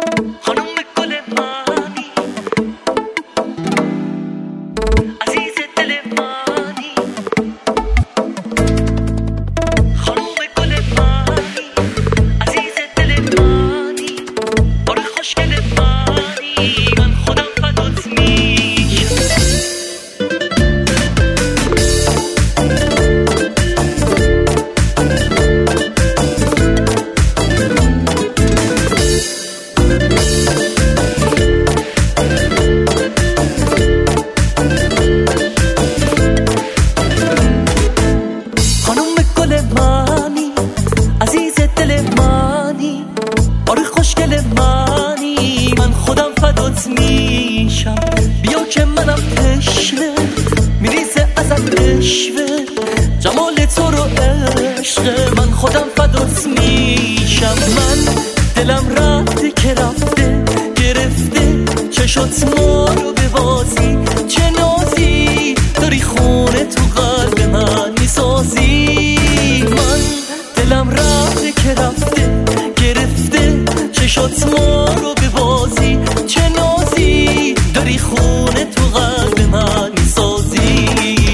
میشم بیا که منم تشنه میریزه ازم رشوه جمال تو رو عشق من خودم فدات میشم من دلم رفته که رفته گرفته چشات ما رو به بازی چه نازی داری خونه تو قلب من میسازی من دلم رفته که رفته گرفته چشات ما رو به بازی چه نازی داری خونه تو قلب من میسازی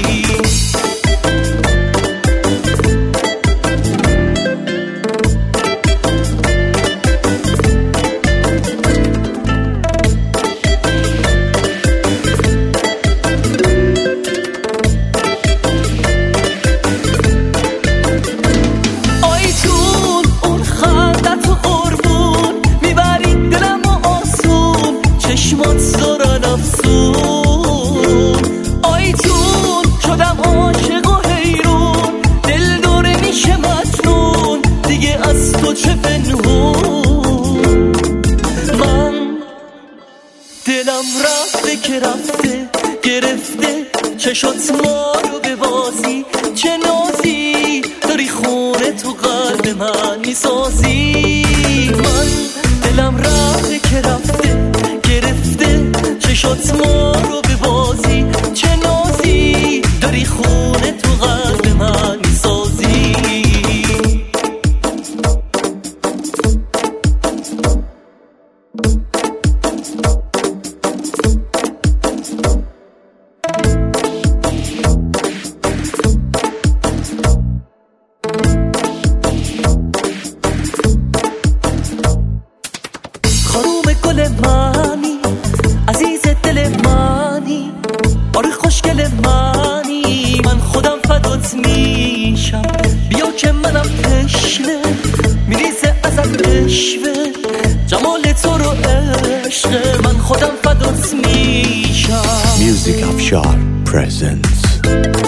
دلم رفته که رفته گرفته چشات ما رو به بازی چه نازی داری خونه تو قلب من میسازی من دلم رفته که رفته گرفته چشات ما رو به بازی چه نازی داری خونه تو قلب من میسازی خانوم گل منی عزیز دل منی آره خوشگل منی من خودم فدات میشم بیا که منم تشنه میریزه ازم رشوه جمال تو رو عشق من خودم فدات میشم Music Afshar presents